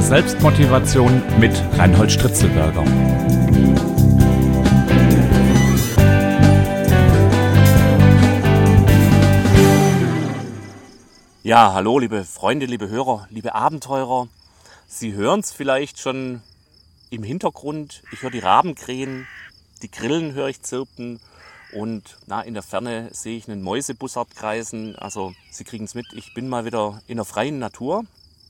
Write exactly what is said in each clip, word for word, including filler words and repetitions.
Selbstmotivation mit Reinhold Stritzelberger. Ja, hallo liebe Freunde, liebe Hörer, liebe Abenteurer. Sie hören es vielleicht schon im Hintergrund. Ich höre die Raben krähen, die Grillen höre ich zirpen und na, in der Ferne sehe ich einen Mäusebussard kreisen. Also Sie kriegen es mit, ich bin mal wieder in der freien Natur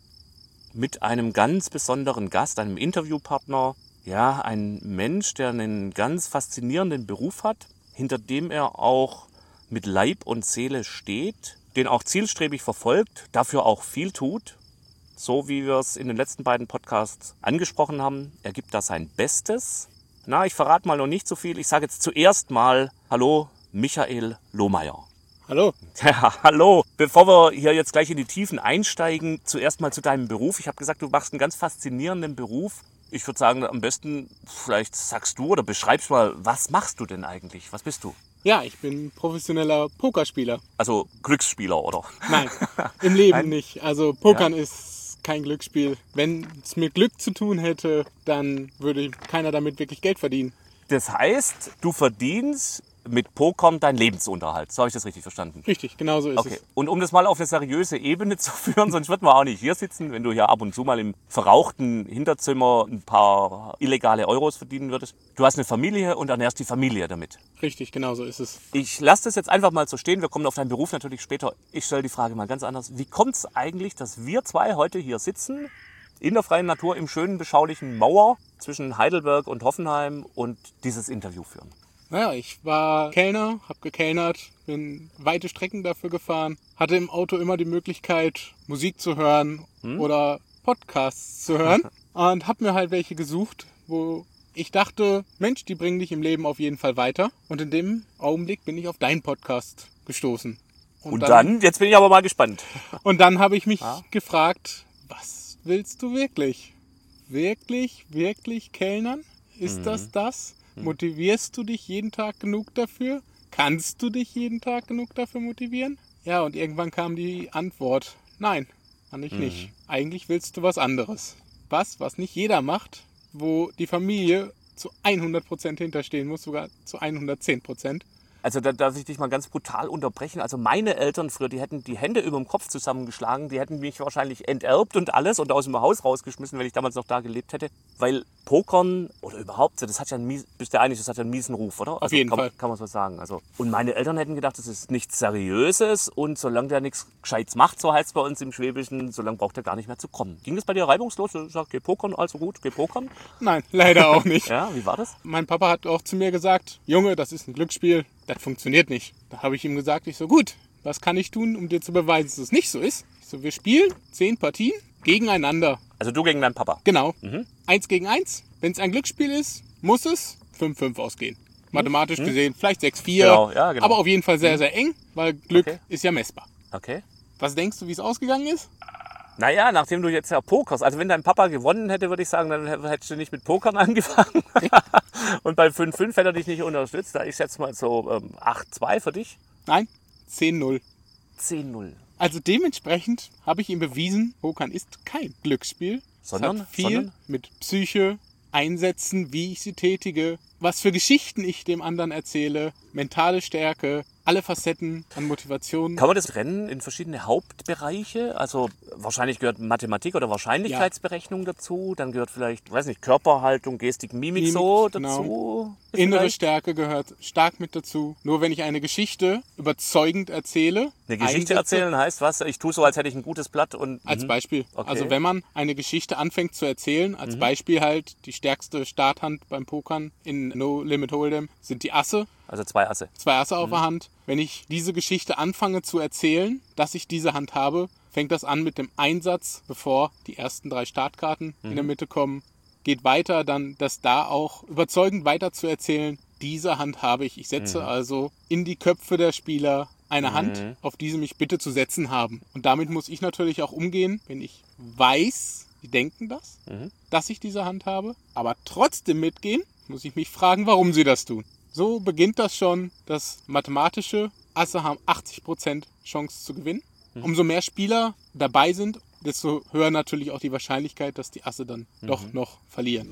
mit einem ganz besonderen Gast, einem Interviewpartner. Ja, ein Mensch, der einen ganz faszinierenden Beruf hat, hinter dem er auch mit Leib und Seele steht, den auch zielstrebig verfolgt, dafür auch viel tut, so wie wir es in den letzten beiden Podcasts angesprochen haben. Er gibt da sein Bestes. Na, ich verrate mal noch nicht so viel. Ich sage jetzt zuerst mal Hallo, Michael Lohmeier. Hallo. Ja, hallo. Bevor wir hier jetzt gleich in die Tiefen einsteigen, zuerst mal zu deinem Beruf. Ich habe gesagt, du machst einen ganz faszinierenden Beruf. Ich würde sagen, am besten, vielleicht sagst du oder beschreibst mal, was machst du denn eigentlich? Was bist du? Ja, ich bin professioneller Pokerspieler. Also Glücksspieler, oder? Nein, im Leben Nein? nicht. Also Pokern Ja. ist kein Glücksspiel. Wenn es mit Glück zu tun hätte, dann würde keiner damit wirklich Geld verdienen. Das heißt, du verdienst mit Pokern deinen Lebensunterhalt. So habe ich das richtig verstanden? Richtig, genau so ist Okay. es. Und um das mal auf eine seriöse Ebene zu führen, sonst würden wir auch nicht hier sitzen, wenn du hier ab und zu mal im verrauchten Hinterzimmer ein paar illegale Euros verdienen würdest. Du hast eine Familie und ernährst die Familie damit. Richtig, genau so ist es. Ich lasse das jetzt einfach mal so stehen. Wir kommen auf deinen Beruf natürlich später. Ich stelle die Frage mal ganz anders. Wie kommt es eigentlich, dass wir zwei heute hier sitzen, in der freien Natur, im schönen, beschaulichen Mauer zwischen Heidelberg und Hoffenheim und dieses Interview führen? Naja, ich war Kellner, habe gekellnert, bin weite Strecken dafür gefahren, hatte im Auto immer die Möglichkeit, Musik zu hören Hm? oder Podcasts zu hören und habe mir halt welche gesucht, wo ich dachte, Mensch, die bringen dich im Leben auf jeden Fall weiter. Und in dem Augenblick bin ich auf deinen Podcast gestoßen. Und, dann, jetzt bin ich aber mal gespannt. Und dann habe ich mich Ja. gefragt, was willst du wirklich? Wirklich, wirklich Kellnern? Ist Mhm. das das? Motivierst du dich jeden Tag genug dafür? Kannst du dich jeden Tag genug dafür motivieren? Ja, und irgendwann kam die Antwort, nein, kann ich nicht. Eigentlich willst du was anderes. Was, was nicht jeder macht, wo die Familie zu hundert Prozent hinterstehen muss, sogar zu hundertzehn Prozent. Also da darf ich dich mal ganz brutal unterbrechen. Also meine Eltern früher, die hätten die Hände über dem Kopf zusammengeschlagen. Die hätten mich wahrscheinlich enterbt und alles und aus dem Haus rausgeschmissen, wenn ich damals noch da gelebt hätte. Weil Pokern oder überhaupt, das hat ja einen mies, bist du einig, das hat ja einen miesen Ruf, oder? Also jeden kann, Fall. Kann man so sagen. Also, und meine Eltern hätten gedacht, das ist nichts Seriöses und solange der nichts Gescheites macht, so heißt es bei uns im Schwäbischen, solange braucht er gar nicht mehr zu kommen. Ging das bei dir reibungslos? Du sagst, geh pokern, also gut, geh pokern. Nein, leider auch nicht. Ja, wie war das? Mein Papa hat auch zu mir gesagt, Junge, das ist ein Glücksspiel, das funktioniert nicht. Da habe ich ihm gesagt, ich so, gut, was kann ich tun, um dir zu beweisen, dass es nicht so ist? Ich so, wir spielen zehn Partien gegeneinander. Also du gegen deinen Papa. Genau. Mhm. Eins gegen eins. Wenn es ein Glücksspiel ist, muss es fünf fünf ausgehen. Mathematisch gesehen vielleicht sechs vier. Genau, ja, genau. Aber auf jeden Fall sehr, sehr eng, weil Glück Okay. ist ja messbar. Okay. Was denkst du, wie es ausgegangen ist? Naja, nachdem du jetzt ja pokerst, also wenn dein Papa gewonnen hätte, würde ich sagen, dann hättest du nicht mit Pokern angefangen. Und bei fünf fünf hätte er dich nicht unterstützt. Da ich schätze mal so ähm, acht zwei für dich. Nein, zehn null. zehn null. Also dementsprechend habe ich ihm bewiesen, Pokern ist kein Glücksspiel. Sondern? Es hat viel Sondern? mit Psyche, Einsätzen, wie ich sie tätige, was für Geschichten ich dem anderen erzähle, mentale Stärke, alle Facetten an Motivation. Kann man das trennen in verschiedene Hauptbereiche? Also wahrscheinlich gehört Mathematik oder Wahrscheinlichkeitsberechnung dazu. Dann gehört vielleicht, weiß nicht, Körperhaltung, Gestik, Mimik, Mimik, so genau. dazu. Innere vielleicht? Stärke gehört stark mit dazu. Nur wenn ich eine Geschichte überzeugend erzähle. Eine Geschichte einsetze, erzählen heißt was? Ich tue so, als hätte ich ein gutes Blatt und... Als Mhm. Beispiel. Okay. Also wenn man eine Geschichte anfängt zu erzählen, als Beispiel halt die stärkste Starthand beim Pokern in No Limit Hold'em sind die Asse. Also zwei Asse. Zwei Asse auf der Hand. Wenn ich diese Geschichte anfange zu erzählen, dass ich diese Hand habe, fängt das an mit dem Einsatz, bevor die ersten drei Startkarten in der Mitte kommen. Geht weiter, dann das da auch überzeugend weiter zu erzählen, diese Hand habe ich. Ich setze also in die Köpfe der Spieler eine Hand, auf die sie mich bitte zu setzen haben. Und damit muss ich natürlich auch umgehen, wenn ich weiß, die denken das, dass ich diese Hand habe, aber trotzdem mitgehen, muss ich mich fragen, warum sie das tun. So beginnt das schon. Das mathematische Asse haben achtzig Prozent Chance zu gewinnen. Umso mehr Spieler dabei sind, desto höher natürlich auch die Wahrscheinlichkeit, dass die Asse dann mhm. doch noch verlieren.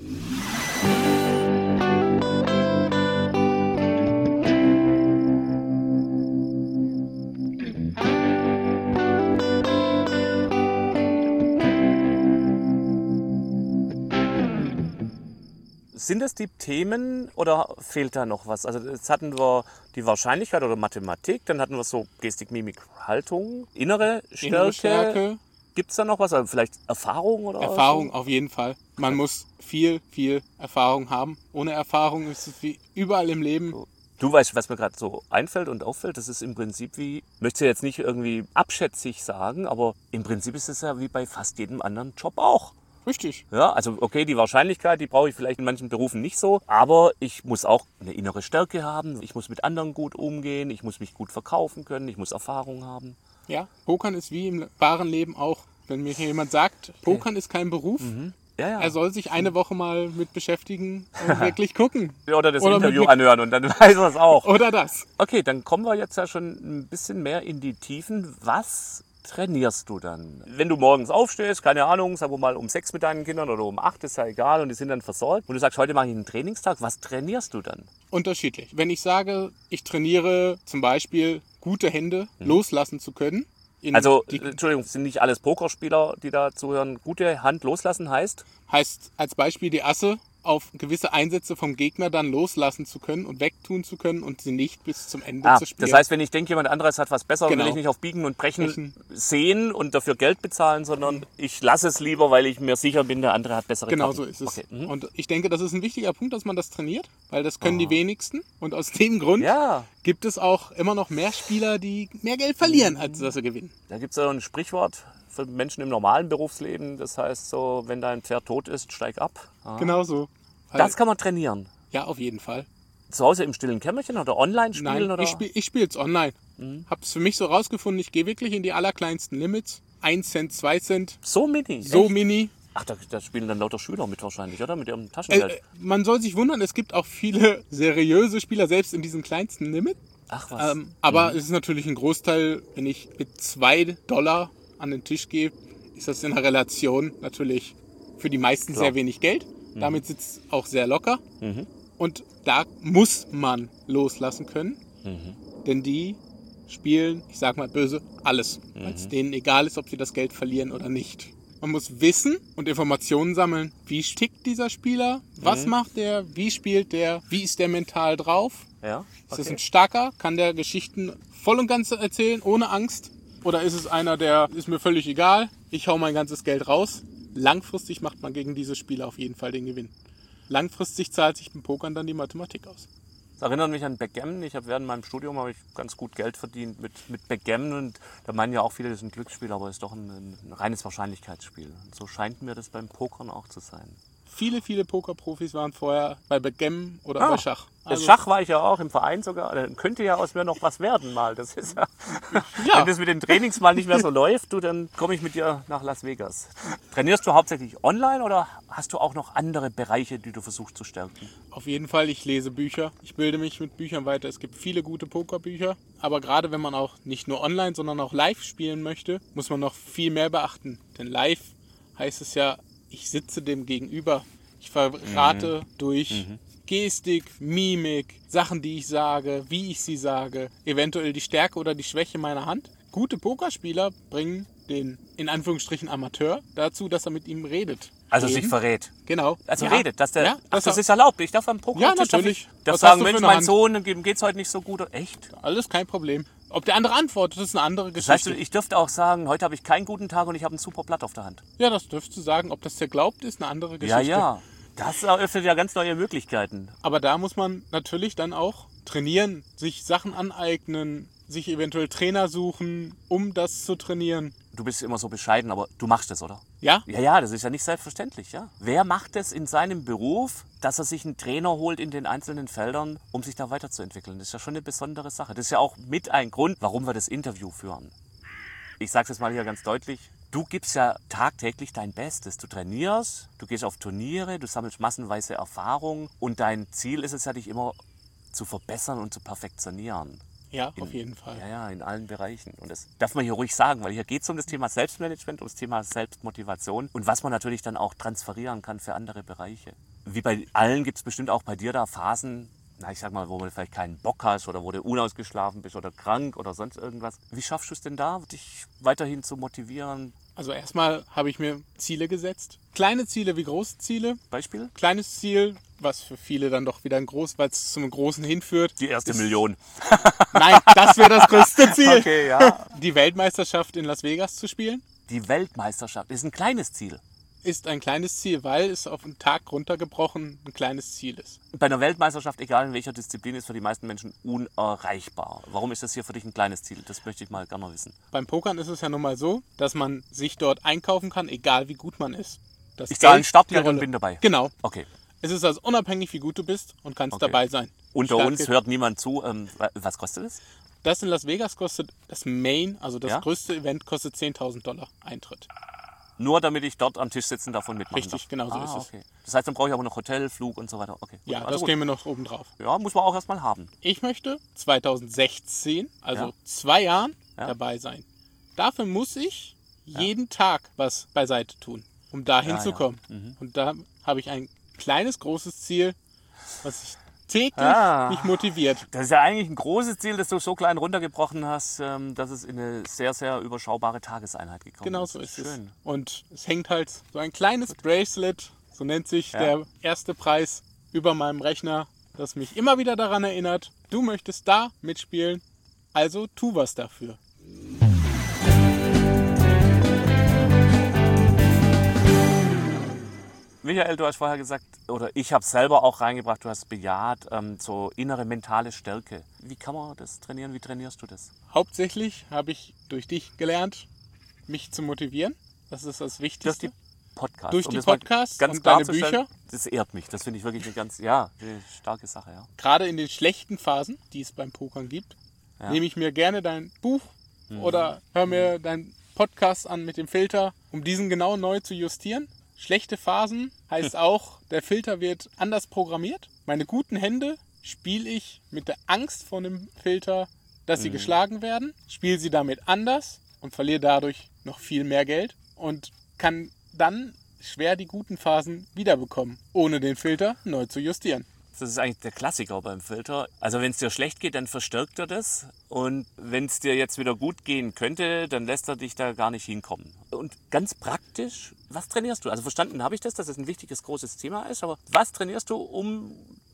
Sind es die Themen oder fehlt da noch was? Also jetzt hatten wir die Wahrscheinlichkeit oder Mathematik, dann hatten wir so Gestik, Mimik, Haltung, innere Stärke. Innere Stärke. Gibt es da noch was? Also vielleicht Erfahrung oder Erfahrung so? Auf jeden Fall. Man muss viel, viel Erfahrung haben. Ohne Erfahrung ist es wie überall im Leben. Du weißt, was mir gerade so einfällt und auffällt, das ist im Prinzip wie, ich möchte jetzt nicht irgendwie abschätzig sagen, aber im Prinzip ist es ja wie bei fast jedem anderen Job auch. Richtig. Ja, also okay, die Wahrscheinlichkeit, die brauche ich vielleicht in manchen Berufen nicht so, aber ich muss auch eine innere Stärke haben, ich muss mit anderen gut umgehen, ich muss mich gut verkaufen können, ich muss Erfahrung haben. Ja, Pokern ist wie im wahren Leben auch. Wenn mir hier jemand sagt, Pokern ist kein Beruf, Mhm. Ja, ja. er soll sich eine Woche mal mit beschäftigen und wirklich gucken. Oder das Oder Interview mit- anhören und dann weiß er es auch. Oder das. Okay, dann kommen wir jetzt ja schon ein bisschen mehr in die Tiefen. Was trainierst du dann? Wenn du morgens aufstehst, keine Ahnung, sagen wir mal um sechs mit deinen Kindern oder um acht, ist ja egal, und die sind dann versorgt. Und du sagst, heute mache ich einen Trainingstag, was trainierst du dann? Unterschiedlich. Wenn ich sage, ich trainiere zum Beispiel gute Hände loslassen zu können. in Also, die, Entschuldigung, sind nicht alles Pokerspieler, die da zuhören. Gute Hand loslassen heißt? heißt als Beispiel die Asse auf gewisse Einsätze vom Gegner dann loslassen zu können und wegtun zu können und sie nicht bis zum Ende Ah, zu spielen. das heißt, wenn ich denke, jemand anderes hat was besser, Genau. will ich nicht auf Biegen und Brechen Brechen. sehen und dafür Geld bezahlen, sondern ich lasse es lieber, weil ich mir sicher bin, der andere hat bessere Genau Karten. so ist es. Okay. Mhm. Und ich denke, das ist ein wichtiger Punkt, dass man das trainiert, weil das können die wenigsten. Und aus dem Grund Ja, gibt es auch immer noch mehr Spieler, die mehr Geld verlieren, als dass sie gewinnen. da gibt es ja ein Sprichwort für Menschen im normalen Berufsleben. Das heißt so, wenn dein Pferd tot ist, steig ab. Ah. Genau so. Das kann man trainieren. Ja, auf jeden Fall. Zu Hause im stillen Kämmerchen oder online spielen? Nein, oder? ich spiele ich spiel's online. Mhm. Hab's für mich so rausgefunden, ich gehe wirklich in die allerkleinsten Limits. ein Cent, zwei Cent, So mini? so Echt? mini. Ach, da, da spielen dann lauter Schüler mit wahrscheinlich, oder? Mit ihrem Äh, Taschengeld. äh, man soll sich wundern, es gibt auch viele seriöse Spieler, selbst in diesem kleinsten Limit. Ach was. Ähm, aber es ist natürlich ein Großteil, wenn ich mit zwei Dollar an den Tisch gehe, ist das in der Relation natürlich für die meisten Klar. sehr wenig Geld. Damit sitzt es auch sehr locker. Mhm. Und da muss man loslassen können, Mhm. denn die spielen, ich sag mal böse, alles. Weil es denen egal ist, ob sie das Geld verlieren oder nicht. Man muss Wissen und Informationen sammeln. Wie tickt dieser Spieler? Was macht der? Wie spielt der? Wie ist der mental drauf? Ja, Ist das okay. ein starker? Kann der Geschichten voll und ganz erzählen, ohne Angst? Oder ist es einer, der ist mir völlig egal, ich hau mein ganzes Geld raus? Langfristig macht man gegen diese Spieler auf jeden Fall den Gewinn. Langfristig zahlt sich beim Pokern dann die Mathematik aus. Das erinnert mich an Backgammon. Ich habe während meinem Studium habe ich ganz gut Geld verdient mit, mit Backgammon. Und da meinen ja auch viele, das ist ein Glücksspiel, aber es ist doch ein, ein reines Wahrscheinlichkeitsspiel. Und so scheint mir das beim Pokern auch zu sein. Viele, viele Pokerprofis waren vorher bei Backgammon oder Ah, bei Schach. Das Also, Schach war ich ja auch im Verein sogar. Dann könnte ja aus mir noch was werden mal. Das ist ja, Ja. Wenn das mit den Trainings mal nicht mehr so läuft, du, dann komme ich mit dir nach Las Vegas. Trainierst du hauptsächlich online oder hast du auch noch andere Bereiche, die du versuchst zu stärken? Auf jeden Fall, ich lese Bücher. Ich bilde mich mit Büchern weiter. Es gibt viele gute Pokerbücher. Aber gerade wenn man auch nicht nur online, sondern auch live spielen möchte, muss man noch viel mehr beachten. Denn live heißt es ja, ich sitze dem gegenüber. Ich verrate durch Gestik, Mimik, Sachen, die ich sage, wie ich sie sage, eventuell die Stärke oder die Schwäche meiner Hand. Gute Pokerspieler bringen den, in Anführungsstrichen, Amateur dazu, dass er mit ihm redet. Also Reden. sich verrät. Genau. Also Ja. redet, dass der, Ja, ach, dass das er- ist erlaubt. Ich darf am Poker Ja, darf natürlich. Ich darf Was sagen, hast du für Mensch, eine mein Hand? Sohn, dem geht's heute nicht so gut. Echt? Alles kein Problem. Ob der andere antwortet, ist eine andere Das heißt, Geschichte. ich dürfte auch sagen, heute habe ich keinen guten Tag und ich habe ein super Blatt auf der Hand. Ja, das dürfst du sagen. Ob das der glaubt, ist eine andere Ja, Geschichte. ja. Das eröffnet ja ganz neue Möglichkeiten. Aber da muss man natürlich dann auch trainieren, sich Sachen aneignen, sich eventuell Trainer suchen, um das zu trainieren. Du bist immer so bescheiden, aber du machst es, oder? Ja? Ja, ja, das ist ja nicht selbstverständlich, ja. Wer macht es in seinem Beruf, dass er sich einen Trainer holt in den einzelnen Feldern, um sich da weiterzuentwickeln? Das ist ja schon eine besondere Sache. Das ist ja auch mit ein Grund, warum wir das Interview führen. Ich sage es jetzt mal hier ganz deutlich. Du gibst ja tagtäglich dein Bestes. Du trainierst, du gehst auf Turniere, du sammelst massenweise Erfahrung und dein Ziel ist es ja, dich immer zu verbessern und zu perfektionieren. Ja, in, auf jeden Fall. Ja, ja, in allen Bereichen. Und das darf man hier ruhig sagen, weil hier geht es um das Thema Selbstmanagement, um das Thema Selbstmotivation und was man natürlich dann auch transferieren kann für andere Bereiche. Wie bei allen gibt es bestimmt auch bei dir da Phasen, na, ich sag mal, wo du vielleicht keinen Bock hast oder wo du unausgeschlafen bist oder krank oder sonst irgendwas. Wie schaffst du es denn da, dich weiterhin zu motivieren? Also erstmal habe ich mir Ziele gesetzt. Kleine Ziele wie große Ziele. Beispiel? Kleines Ziel, was für viele dann doch wieder ein groß, weil es zum Großen hinführt. Die erste ist, Million. Nein, das wäre das größte Ziel. Okay, ja. Die Weltmeisterschaft in Las Vegas zu spielen. Die Weltmeisterschaft ist ein kleines Ziel. Ist ein kleines Ziel, weil es auf einen Tag runtergebrochen ein kleines Ziel ist. Bei einer Weltmeisterschaft, egal in welcher Disziplin, ist für die meisten Menschen unerreichbar. Warum ist das hier für dich ein kleines Ziel? Das möchte ich mal gerne wissen. Beim Pokern ist es ja nun mal so, dass man sich dort einkaufen kann, egal wie gut man ist. Das Ich zahle einen Geld Startgeld die und Rolle. bin dabei. Genau. Okay. Es ist also unabhängig, wie gut du bist und kannst Okay. dabei sein. Unter Startgeld. uns hört niemand zu. Ähm, was kostet es? Das in Las Vegas kostet das Main, also das Ja? größte Event, kostet zehntausend Dollar Eintritt. Nur damit ich dort am Tisch sitzen darf und mitmachen Richtig, darf. genau so ah, ist es. okay. Das heißt, dann brauche ich aber noch Hotel, Flug und so weiter. Okay. gut. Ja, Also das gut. nehmen wir noch oben drauf. Ja, muss man auch erstmal haben. Ich möchte zweitausendsechzehn, also Ja. zwei Jahren, Ja. dabei sein. Dafür muss ich jeden Tag was beiseite tun, um da ja. hinzukommen. Mhm. Und da habe ich ein kleines, großes Ziel, was ich täglich Ah. mich motiviert. Das ist ja eigentlich ein großes Ziel, das du so klein runtergebrochen hast, ähm, dass es in eine sehr, sehr überschaubare Tageseinheit gekommen Genau ist. so ist Schön. es. Und es hängt halt so ein kleines Bracelet, so nennt sich Ja. der erste Preis, über meinem Rechner, das mich immer wieder daran erinnert, du möchtest da mitspielen, also tu was dafür. Michael, du hast vorher gesagt, oder ich habe selber auch reingebracht, du hast bejaht, ähm, so innere mentale Stärke. Wie kann man das trainieren? Wie trainierst du das? Hauptsächlich habe ich durch dich gelernt, mich zu motivieren. Das ist das Durch Wichtigste. die Podcasts. Durch Um die das mal Podcasts ganz und klar deine zu stellen, Bücher. Das ehrt mich. Das finde ich wirklich eine ganz, ja, eine starke Sache. Ja. Gerade in den schlechten Phasen, die es beim Pokern gibt, Ja. nehme ich mir gerne dein Buch oder höre mir deinen Podcast an mit dem Filter, um diesen genau neu zu justieren. Schlechte Phasen heißt auch, der Filter wird anders programmiert. Meine guten Hände spiele ich mit der Angst vor dem Filter, dass sie geschlagen werden, spiele sie damit anders und verliere dadurch noch viel mehr Geld und kann dann schwer die guten Phasen wiederbekommen, ohne den Filter neu zu justieren. Das ist eigentlich der Klassiker beim Filter. Also wenn es dir schlecht geht, dann verstärkt er das. Und wenn es dir jetzt wieder gut gehen könnte, dann lässt er dich da gar nicht hinkommen. Und ganz praktisch, was trainierst du? Also verstanden habe ich das, dass es ein wichtiges, großes Thema ist. Aber was trainierst du, um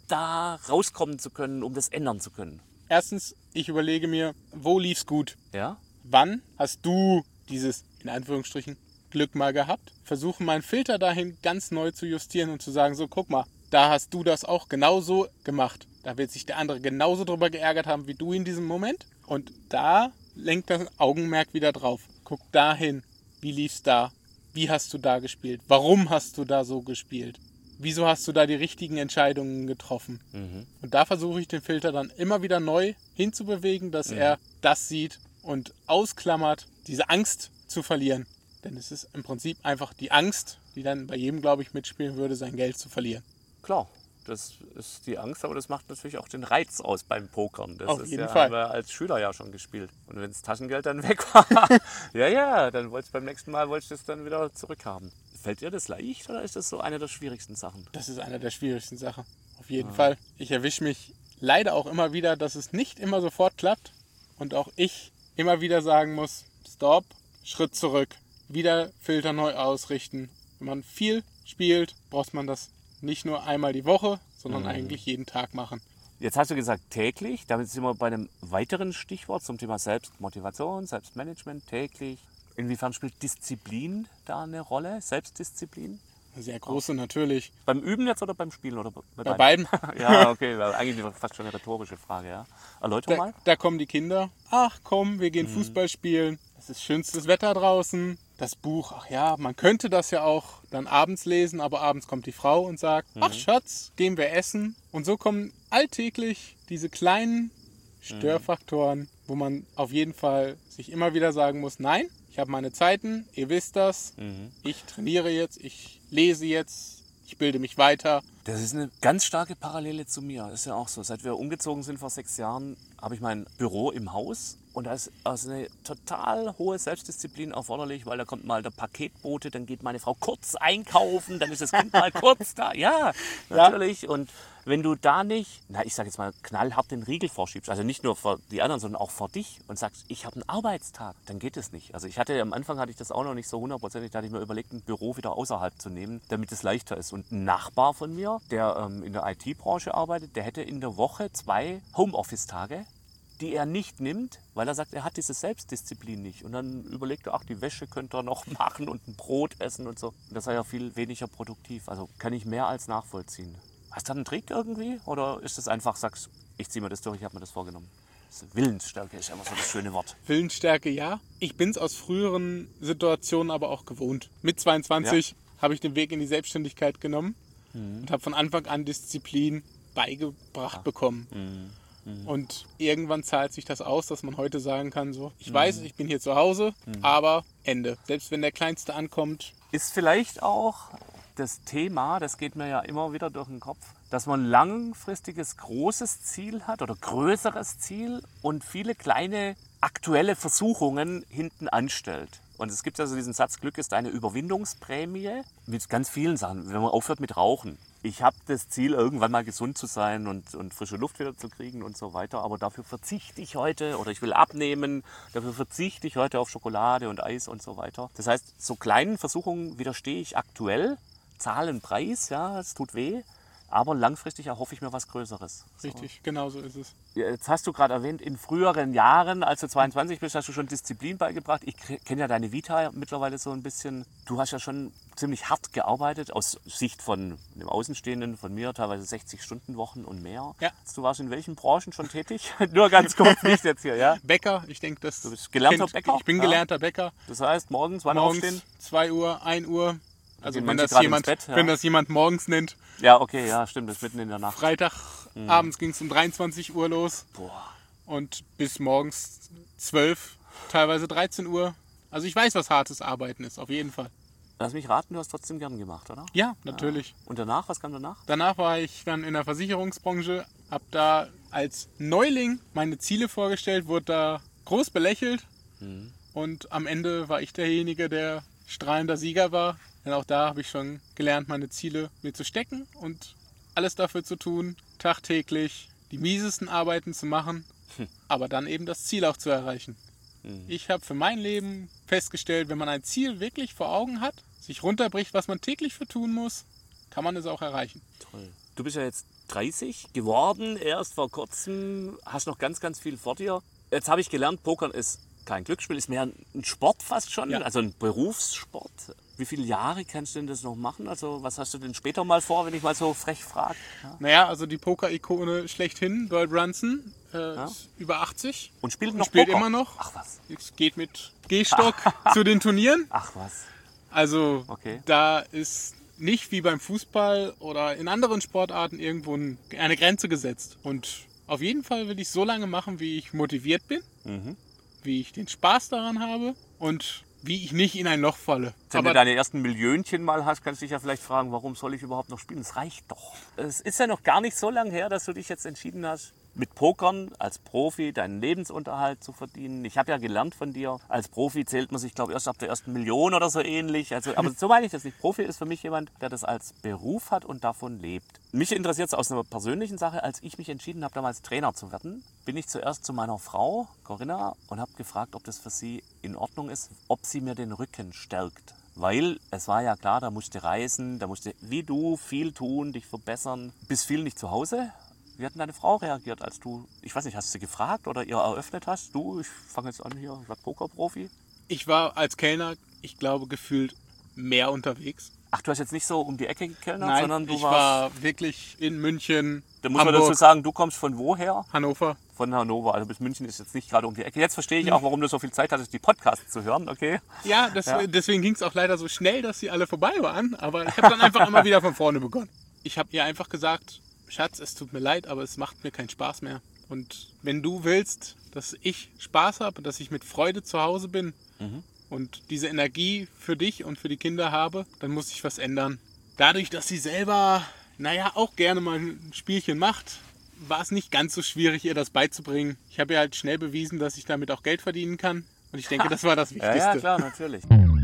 da rauskommen zu können, um das ändern zu können? Erstens, ich überlege mir, wo lief's gut? Ja? Wann hast du dieses, in Anführungsstrichen, Glück mal gehabt? Versuche meinen Filter dahin ganz neu zu justieren und zu sagen, so guck mal, da hast du das auch genauso gemacht. Da wird sich der andere genauso drüber geärgert haben wie du in diesem Moment. Und da lenkt das Augenmerk wieder drauf. Guck dahin, wie lief's da? Wie hast du da gespielt? Warum hast du da so gespielt? Wieso hast du da die richtigen Entscheidungen getroffen? Mhm. Und da versuche ich den Filter dann immer wieder neu hinzubewegen, dass Mhm. er das sieht und ausklammert, diese Angst zu verlieren. Denn es ist im Prinzip einfach die Angst, die dann bei jedem, glaube ich, mitspielen würde, sein Geld zu verlieren. Klar, das ist die Angst, aber das macht natürlich auch den Reiz aus beim Pokern. Das Auf ist jeden ja, Fall. haben wir als Schüler ja schon gespielt. Und wenn das Taschengeld dann weg war, ja, ja, dann wolltest du beim nächsten Mal wolltest du es dann wieder zurückhaben. Fällt dir das leicht oder ist das so eine der schwierigsten Sachen? Das ist eine der schwierigsten Sachen. Auf jeden Fall. Ich erwische mich leider auch immer wieder, dass es nicht immer sofort klappt. Und auch ich immer wieder sagen muss, stopp, Schritt zurück, wieder Filter neu ausrichten. Wenn man viel spielt, braucht man das nicht nur einmal die Woche, sondern Mhm. eigentlich jeden Tag machen. Jetzt hast du gesagt täglich, damit sind wir bei einem weiteren Stichwort zum Thema Selbstmotivation, Selbstmanagement, täglich. Inwiefern spielt Disziplin da eine Rolle? Selbstdisziplin? Eine sehr große natürlich. Beim Üben jetzt oder beim Spielen? Oder bei, Bei beiden. Ja, okay, war eigentlich fast schon eine rhetorische Frage, ja. Erläuter Da, mal. da kommen die Kinder. Ach komm, wir Mhm. gehen Fußball spielen. Es ist schönstes Wetter draußen. Das Buch, ach ja, man könnte das ja auch dann abends lesen, aber abends kommt die Frau und sagt, ach Schatz, gehen wir essen. Und so kommen alltäglich diese kleinen Störfaktoren, wo man auf jeden Fall sich immer wieder sagen muss, nein, ich habe meine Zeiten, ihr wisst das, Mhm. ich trainiere jetzt, ich lese jetzt ich bilde mich weiter. Das ist eine ganz starke Parallele zu mir. Das ist ja auch so. Seit wir umgezogen sind vor sechs Jahren, habe ich mein Büro im Haus. Und da ist also eine total hohe Selbstdisziplin erforderlich, weil da kommt mal der Paketbote, dann geht meine Frau kurz einkaufen, dann ist das Kind mal kurz da. Ja, natürlich. Ja. Und wenn du da nicht, na ich sage jetzt mal, knallhart den Riegel vorschiebst, also nicht nur vor die anderen, sondern auch vor dich und sagst, ich habe einen Arbeitstag, dann geht es nicht. Also ich hatte, am Anfang hatte ich das auch noch nicht so hundertprozentig, da hatte ich mir überlegt, ein Büro wieder außerhalb zu nehmen, damit es leichter ist. Und ein Nachbar von mir, der ähm, in der I T-Branche arbeitet, der hätte in der Woche zwei Homeoffice-Tage, die er nicht nimmt, weil er sagt, er hat diese Selbstdisziplin nicht. Und dann überlegt er, ach, die Wäsche könnte er noch machen und ein Brot essen und so. Und das sei ja viel weniger produktiv. Also kann ich mehr als nachvollziehen. Hast du da einen Trick irgendwie? Oder ist es einfach, sagst ich ziehe mir das durch, ich habe mir das vorgenommen? Das Willensstärke ist immer so das schöne Wort. Willensstärke, ja. Ich bin es aus früheren Situationen aber auch gewohnt. Mit zweiundzwanzig ja. habe ich den Weg in die Selbstständigkeit genommen mhm. und habe von Anfang an Disziplin beigebracht ja. bekommen. Mhm. Und irgendwann zahlt sich das aus, dass man heute sagen kann, so, ich mhm. weiß, ich bin hier zu Hause, mhm. aber Ende. Selbst wenn der Kleinste ankommt. Ist vielleicht auch das Thema, das geht mir ja immer wieder durch den Kopf, dass man ein langfristiges, großes Ziel hat oder größeres Ziel und viele kleine aktuelle Versuchungen hinten anstellt. Und es gibt also diesen Satz, Glück ist eine Überwindungsprämie mit ganz vielen Sachen, wenn man aufhört mit Rauchen. Ich habe das Ziel, irgendwann mal gesund zu sein und, und frische Luft wieder zu kriegen und so weiter. Aber dafür verzichte ich heute oder ich will abnehmen. Dafür verzichte ich heute auf Schokolade und Eis und so weiter. Das heißt, so kleinen Versuchungen widerstehe ich aktuell. Zahle einen Preis, ja, es tut weh. Aber langfristig erhoffe ich mir was Größeres. Richtig, so. Genau so ist es. Jetzt hast du gerade erwähnt, in früheren Jahren, als du zweiundzwanzig bist, hast du schon Disziplin beigebracht. Ich kenne ja deine Vita mittlerweile so ein bisschen. Du hast ja schon ziemlich hart gearbeitet, aus Sicht von dem Außenstehenden, von mir, teilweise sechzig Stunden Wochen und mehr. Ja. Du warst in welchen Branchen schon tätig? Nur ganz kurz, nicht jetzt hier, ja? Bäcker, ich denke, das... Du bist gelernter kennt, Bäcker? Ich bin gelernter ja. Bäcker. Das heißt, morgens, wann morgens aufstehen? zwei Uhr, ein Uhr. Also wenn das, jemand, Bett, ja. wenn das jemand morgens nennt. Ja, okay, ja, stimmt, das ist mitten in der Nacht. Freitag mhm. abends ging es um dreiundzwanzig Uhr los. Boah. Und bis morgens zwölf, teilweise dreizehn Uhr. Also ich weiß, was hartes Arbeiten ist, auf jeden Fall. Lass mich raten, du hast trotzdem gern gemacht, oder? Ja, natürlich. Ja. Und danach, was kam danach? Danach war ich dann in der Versicherungsbranche, habe da als Neuling meine Ziele vorgestellt, wurde da groß belächelt. Mhm. Und am Ende war ich derjenige, der strahlender Sieger war. Denn auch da habe ich schon gelernt, meine Ziele mir zu stecken und alles dafür zu tun, tagtäglich die miesesten Arbeiten zu machen, hm. aber dann eben das Ziel auch zu erreichen. Hm. Ich habe für mein Leben festgestellt, wenn man ein Ziel wirklich vor Augen hat, sich runterbricht, was man täglich für tun muss, kann man es auch erreichen. Toll. Du bist ja jetzt dreißig geworden, erst vor kurzem, hast noch ganz, ganz viel vor dir. Jetzt habe ich gelernt, Pokern ist kein Glücksspiel, ist mehr ein Sport fast schon, ja. Also ein Berufssport. Wie viele Jahre kannst du denn das noch machen? Also was hast du denn später mal vor, wenn ich mal so frech frage? Ja. Naja, also die Poker-Ikone schlechthin, Doyle Brunson, äh, ja. ist über achtzig. Und spielt noch und spielt Poker? immer noch. Ach was. Es geht mit Gehstock zu den Turnieren. Ach was. Also okay. Da ist nicht wie beim Fußball oder in anderen Sportarten irgendwo eine Grenze gesetzt. Und auf jeden Fall will ich so lange machen, wie ich motiviert bin. Mhm. Wie ich den Spaß daran habe und wie ich nicht in ein Loch falle. Wenn Aber du deine ersten Millionchen mal hast, kannst du dich ja vielleicht fragen, warum soll ich überhaupt noch spielen? Es reicht doch. Es ist ja noch gar nicht so lange her, dass du dich jetzt entschieden hast, mit Pokern als Profi deinen Lebensunterhalt zu verdienen. Ich habe ja gelernt von dir, als Profi zählt man sich, glaube ich, erst ab der ersten Million oder so ähnlich. Also, aber so meine ich das nicht. Profi ist für mich jemand, der das als Beruf hat und davon lebt. Mich interessiert es aus einer persönlichen Sache. Als ich mich entschieden habe, damals Trainer zu werden, bin ich zuerst zu meiner Frau, Corinna, und habe gefragt, ob das für sie in Ordnung ist, ob sie mir den Rücken stärkt. Weil es war ja klar, da musste reisen, da musste wie du viel tun, dich verbessern. Bist viel nicht zu Hause. Wie hat denn deine Frau reagiert, als du, ich weiß nicht, hast du sie gefragt oder ihr eröffnet hast? Du, ich fange jetzt an hier, ich war Pokerprofi. Ich war als Kellner, ich glaube, gefühlt mehr unterwegs. Ach, du hast jetzt nicht so um die Ecke gekellnert, Nein, sondern du ich warst... war wirklich in München, Da muss Hamburg, man dazu sagen, du kommst von woher? Hannover. Von Hannover, also bis München ist jetzt nicht gerade um die Ecke. Jetzt verstehe ich auch, warum du so viel Zeit hattest, die Podcasts zu hören, okay? Ja, das, ja. deswegen ging es auch leider so schnell, dass sie alle vorbei waren. Aber ich habe dann einfach immer wieder von vorne begonnen. Ich habe ihr einfach gesagt, Schatz, es tut mir leid, aber es macht mir keinen Spaß mehr. Und wenn du willst, dass ich Spaß habe, dass ich mit Freude zu Hause bin mhm. und diese Energie für dich und für die Kinder habe, dann muss ich was ändern. dadurch, dass sie selber, naja, auch gerne mal ein Spielchen macht, war es nicht ganz so schwierig, ihr das beizubringen. Ich habe ihr halt schnell bewiesen, dass ich damit auch Geld verdienen kann. Und ich denke, das war das Wichtigste. Ja, ja, klar, natürlich.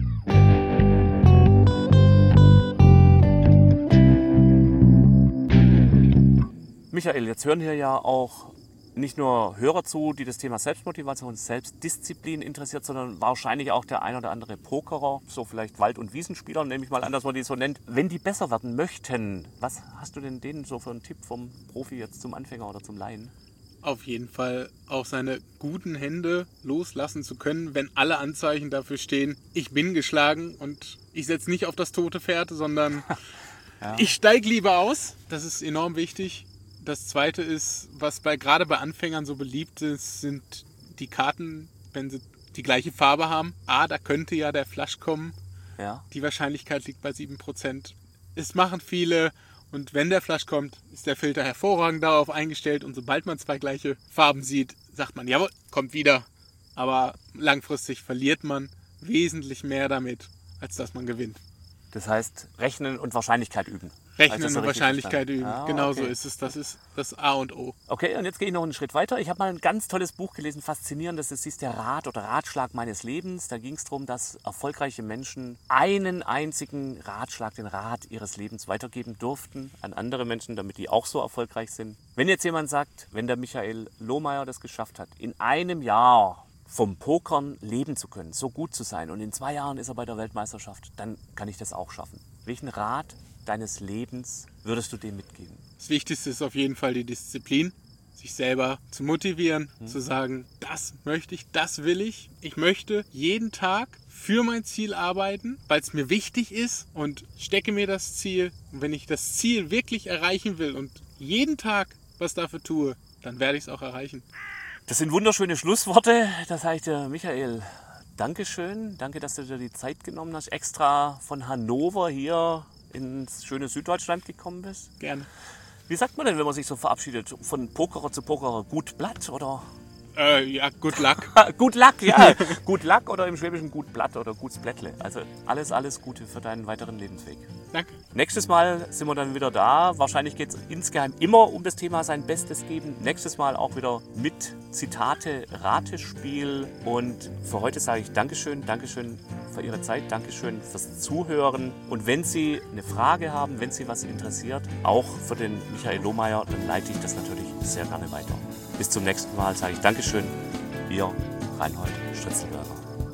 Michael, jetzt hören hier ja auch nicht nur Hörer zu, die das Thema Selbstmotivation, Selbstdisziplin interessiert, sondern wahrscheinlich auch der ein oder andere Pokerer, so vielleicht Wald- und Wiesenspieler, nehme ich mal an, dass man die so nennt. Wenn die besser werden möchten, was hast du denn denen so für einen Tipp vom Profi jetzt zum Anfänger oder zum Laien? Auf jeden Fall auf seine guten Hände loslassen zu können, wenn alle Anzeichen dafür stehen, ich bin geschlagen und ich setze nicht auf das tote Pferd, sondern ja. ich steige lieber aus. Das ist enorm wichtig. Das Zweite ist, was bei, gerade bei Anfängern so beliebt ist, sind die Karten, wenn sie die gleiche Farbe haben. Ah, da könnte ja der Flush kommen. Ja. Die Wahrscheinlichkeit liegt bei sieben Prozent. Es machen viele und wenn der Flush kommt, ist der Filter hervorragend darauf eingestellt und sobald man zwei gleiche Farben sieht, sagt man, jawohl, kommt wieder. Aber langfristig verliert man wesentlich mehr damit, als dass man gewinnt. Das heißt, rechnen und Wahrscheinlichkeit üben. Rechnen und Wahrscheinlichkeit üben. Ah, genau okay. so ist es. Das ist das A und O. Okay, und jetzt gehe ich noch einen Schritt weiter. Ich habe mal ein ganz tolles Buch gelesen, faszinierendes. Das ist der Rat oder Ratschlag meines Lebens. Da ging es darum, dass erfolgreiche Menschen einen einzigen Ratschlag, den Rat ihres Lebens weitergeben durften an andere Menschen, damit die auch so erfolgreich sind. Wenn jetzt jemand sagt, wenn der Michael Lohmeier das geschafft hat, in einem Jahr vom Pokern leben zu können, so gut zu sein und in zwei Jahren ist er bei der Weltmeisterschaft, dann kann ich das auch schaffen. Welchen Rat deines Lebens würdest du dem mitgeben? Das Wichtigste ist auf jeden Fall die Disziplin, sich selber zu motivieren, mhm. zu sagen, das möchte ich, das will ich. Ich möchte jeden Tag für mein Ziel arbeiten, weil es mir wichtig ist und stecke mir das Ziel. Und wenn ich das Ziel wirklich erreichen will und jeden Tag was dafür tue, dann werde ich es auch erreichen. Das sind wunderschöne Schlussworte. Das heißt, Michael, Dankeschön. Danke, dass du dir die Zeit genommen hast, extra von Hannover hier ins schöne Süddeutschland gekommen bist. Gerne. Wie sagt man denn, wenn man sich so verabschiedet? Von Pokerer zu Pokerer, gut Blatt oder? Äh, ja, good luck. Gut Luck, ja. Gut Luck oder im Schwäbischen gut Blatt oder gut Blättle. Also alles, alles Gute für deinen weiteren Lebensweg. Danke. Nächstes Mal sind wir dann wieder da. Wahrscheinlich geht es insgeheim immer um das Thema sein Bestes geben. Nächstes Mal auch wieder mit Zitate, Ratespiel. Und für heute sage ich Dankeschön, Dankeschön für Ihre Zeit, Dankeschön fürs Zuhören. Und wenn Sie eine Frage haben, wenn Sie was interessiert, auch für den Michael Lohmeier, dann leite ich das natürlich sehr gerne weiter. Bis zum nächsten Mal sage ich Dankeschön, Ihr Reinhold Stritzelberger.